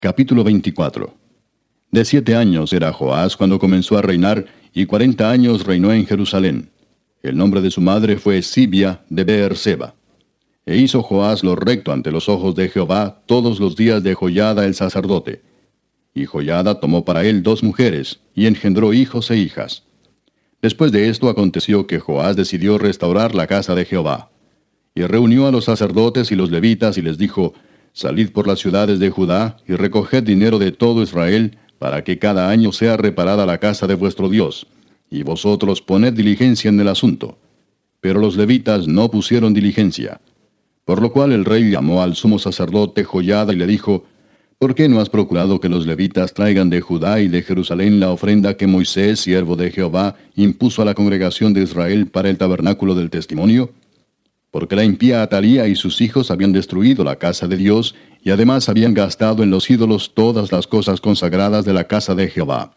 Capítulo 24. De 7 años era Joás cuando comenzó a reinar, y 40 años reinó en Jerusalén. El nombre de su madre fue Sibia de Beerseba. E hizo Joás lo recto ante los ojos de Jehová todos los días de Joiada el sacerdote. Y Joiada tomó para él 2 mujeres, y engendró hijos e hijas. Después de esto aconteció que Joás decidió restaurar la casa de Jehová. Y reunió a los sacerdotes y los levitas y les dijo: Salid por las ciudades de Judá y recoged dinero de todo Israel, para que cada año sea reparada la casa de vuestro Dios, y vosotros poned diligencia en el asunto. Pero los levitas no pusieron diligencia. Por lo cual el rey llamó al sumo sacerdote Joiada y le dijo: ¿Por qué no has procurado que los levitas traigan de Judá y de Jerusalén la ofrenda que Moisés, siervo de Jehová, impuso a la congregación de Israel para el tabernáculo del testimonio? Porque la impía Atalía y sus hijos habían destruido la casa de Dios, y además habían gastado en los ídolos todas las cosas consagradas de la casa de Jehová.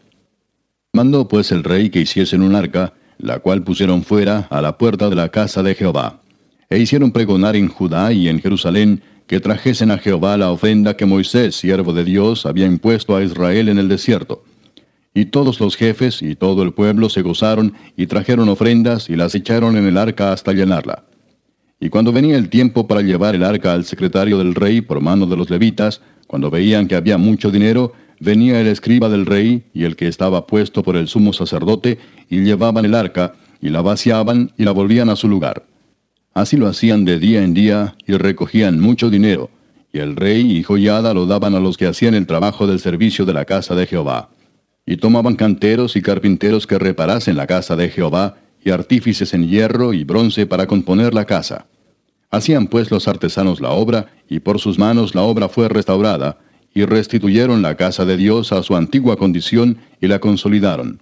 Mandó pues el rey que hiciesen un arca, la cual pusieron fuera a la puerta de la casa de Jehová. E hicieron pregonar en Judá y en Jerusalén que trajesen a Jehová la ofrenda que Moisés, siervo de Dios, había impuesto a Israel en el desierto. Y todos los jefes y todo el pueblo se gozaron y trajeron ofrendas y las echaron en el arca hasta llenarla. Y cuando venía el tiempo para llevar el arca al secretario del rey por mano de los levitas, cuando veían que había mucho dinero, venía el escriba del rey y el que estaba puesto por el sumo sacerdote, y llevaban el arca, y la vaciaban y la volvían a su lugar. Así lo hacían de día en día, y recogían mucho dinero, y el rey y Joiada lo daban a los que hacían el trabajo del servicio de la casa de Jehová. Y tomaban canteros y carpinteros que reparasen la casa de Jehová, y artífices en hierro y bronce para componer la casa. Hacían pues los artesanos la obra, y por sus manos la obra fue restaurada, y restituyeron la casa de Dios a su antigua condición, y la consolidaron.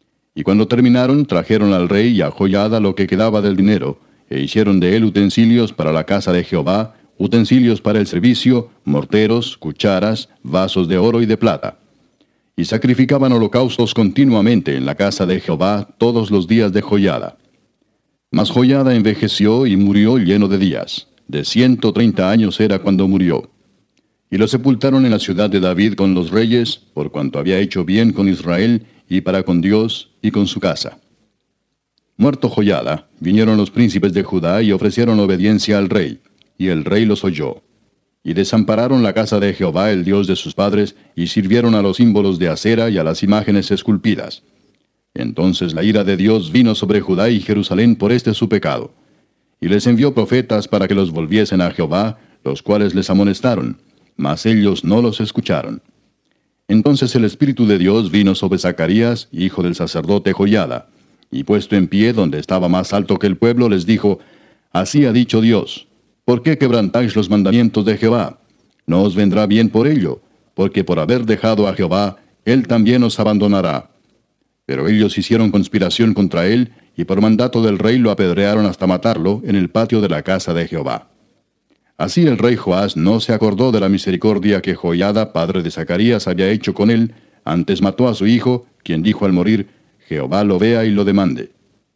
Y cuando terminaron, trajeron al rey y a Joiada lo que quedaba del dinero, e hicieron de él utensilios para la casa de Jehová, utensilios para el servicio, morteros, cucharas, vasos de oro y de plata. Y sacrificaban holocaustos continuamente en la casa de Jehová todos los días de Joiada. Mas Joiada envejeció y murió lleno de días. De 130 años era cuando murió. Y lo sepultaron en la ciudad de David con los reyes, por cuanto había hecho bien con Israel, y para con Dios y con su casa. Muerto Joiada, vinieron los príncipes de Judá y ofrecieron obediencia al rey, y el rey los oyó. Y desampararon la casa de Jehová, el Dios de sus padres, y sirvieron a los símbolos de acera y a las imágenes esculpidas. Entonces la ira de Dios vino sobre Judá y Jerusalén por este su pecado. Y les envió profetas para que los volviesen a Jehová, los cuales les amonestaron, mas ellos no los escucharon. Entonces el Espíritu de Dios vino sobre Zacarías, hijo del sacerdote Joiada, y puesto en pie donde estaba más alto que el pueblo, les dijo: Así ha dicho Dios: ¿Por qué quebrantáis los mandamientos de Jehová? No os vendrá bien por ello, porque por haber dejado a Jehová, él también os abandonará. Pero ellos hicieron conspiración contra él, y por mandato del rey lo apedrearon hasta matarlo en el patio de la casa de Jehová. Así el rey Joás no se acordó de la misericordia que Joiada, padre de Zacarías, había hecho con él, antes mató a su hijo, quien dijo al morir: Jehová lo vea y lo demande.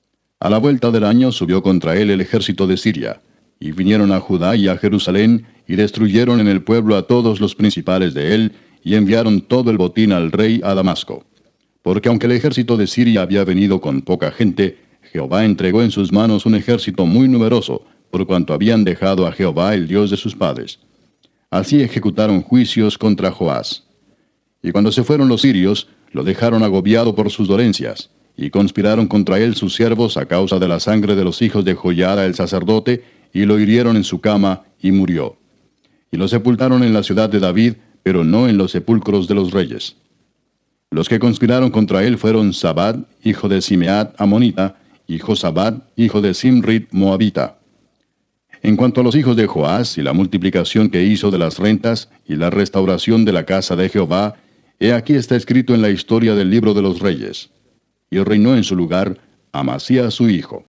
A la vuelta del año subió contra él el ejército de Siria, y vinieron a Judá y a Jerusalén, y destruyeron en el pueblo a todos los principales de él, y enviaron todo el botín al rey a Damasco. Porque aunque el ejército de Siria había venido con poca gente, Jehová entregó en sus manos un ejército muy numeroso, por cuanto habían dejado a Jehová, el Dios de sus padres. Así ejecutaron juicios contra Joás. Y cuando se fueron los sirios, lo dejaron agobiado por sus dolencias, y conspiraron contra él sus siervos a causa de la sangre de los hijos de Joiada el sacerdote, y lo hirieron en su cama, y murió. Y lo sepultaron en la ciudad de David, pero no en los sepulcros de los reyes. Los que conspiraron contra él fueron Zabad, hijo de Simeat, amonita, y Josabad, hijo de Simrit, moabita. En cuanto a los hijos de Joás y la multiplicación que hizo de las rentas y la restauración de la casa de Jehová, he aquí está escrito en la historia del libro de los reyes. Y reinó en su lugar Amasías su hijo.